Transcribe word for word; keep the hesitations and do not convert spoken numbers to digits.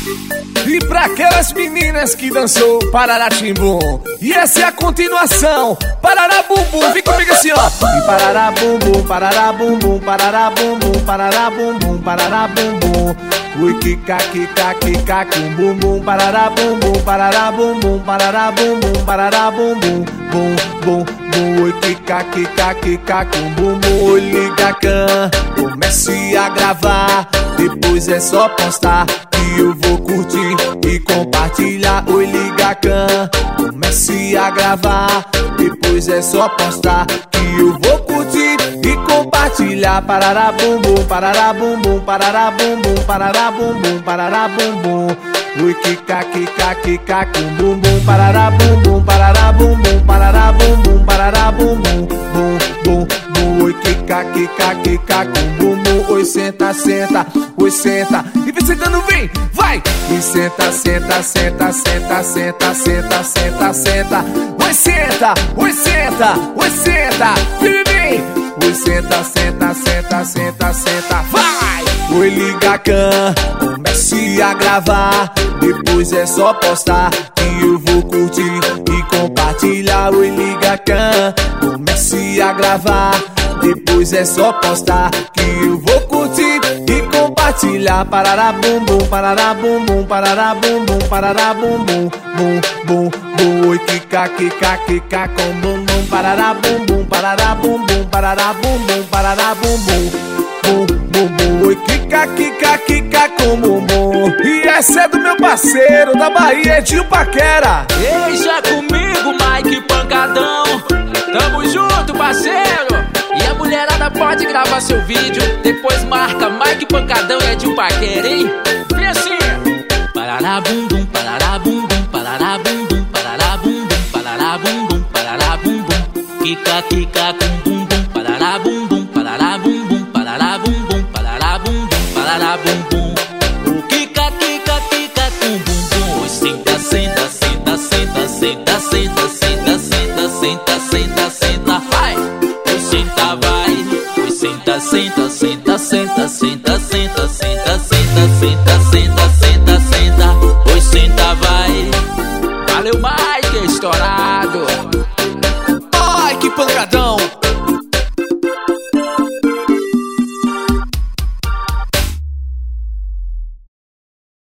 E pra aquelas meninas que dançou Parará Timbum. E essa é a continuação, Parará Bumbum. Vem comigo assim, ó. E Parará Bumbum, Parará Bumbum, Parará Bumbum, Parará Bumbum, Parará Bumbum. Ui, kika, kika, kika, com bumbum. Parará Bumbum, Parará Bumbum, Parará Bumbum, Parará Bumbum. Bum, bum, bum. Ui, kika, kika, kika, com bumbum. Oi, liga can, comece a gravar. Depois é só postar que eu vou curtir e compartilhar. Oi, liga can, comece a gravar. Depois é só postar que eu vou curtir e compartilhar. Parará bumbum, parará bumbum, parará bumbum, parará bumbum, parará bumbum. Oi, kika, kika, kika, com bumbum. Parará bumbum, parará bumbum, parará bumbum, parará bumbum. Bum, bum, bum. Oi, kika, kika, kika, com bumbum. Oi, senta, senta, oi, senta. E vem sentando, vem, vai. E senta, senta, senta, senta, senta, senta, senta, senta. Oi, senta, oi, senta, oi, senta. Vem, vem. Oi, senta, senta, senta, senta, senta, vai. Oi, liga can, comece a gravar. Depois é só postar que eu vou curtir e compartilhar. Oi, liga can, comece a gravar. Depois é só postar que eu vou curtir e compartilhar. Parará bumbum, parará bumbum, parará bumbum, parará bumbum, bum, bum, bum. Oi, kika, kika, kika, com bumbum. Parará bumbum, parará bumbum, parará bumbum, parará bumbum, bum, bum, bum. Oi, kika, kika, kika, com bumbum. E essa é do meu parceiro da Bahia, Edinho Paquera. Deixa comigo, Mike Pancadão. Tamo junto, parceiro. E a mulherada pode gravar seu vídeo. Depois marca Mike Pancadão e Edinho Paquera, hein? Vem assim. Parará bumbum, parará bumbum, parará bumbum, parará bumbum, parará bumbum, parará bumbum. Kika, kika, com bumbum. Parará bumbum, parará bumbum, parará bumbum, parará bumbum, parará bumbum. O kika, kika, kika, com bumbum. Oi, senta, senta, senta, senta, senta, senta, senta, senta, senta, senta, senta, vai. Oi, senta, vai. Oi, senta, senta, senta, senta, senta, senta, senta, senta, senta, senta, senta, senta. Oi, senta, vai. Valeu, Mike, estourado. Ai, que pancadão.